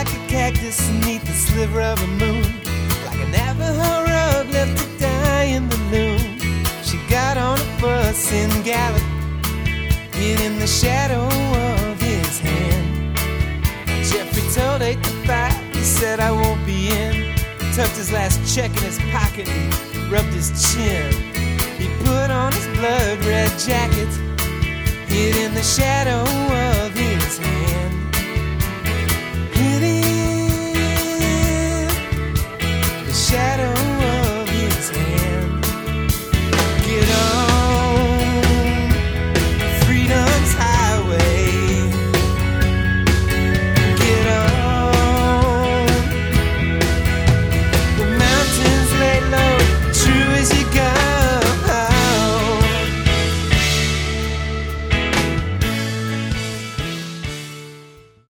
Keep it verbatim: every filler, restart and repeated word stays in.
like a cactus beneath the sliver of a moon, like a Navajo rug left to die in the loom. She got on a bus and galloped, hid in the shadow of his hand. Jeffrey told eight to five, he said I won't be in. Tucked his last check in his pocket and rubbed his chin. He put on his blood red jacket, hid in the shadow of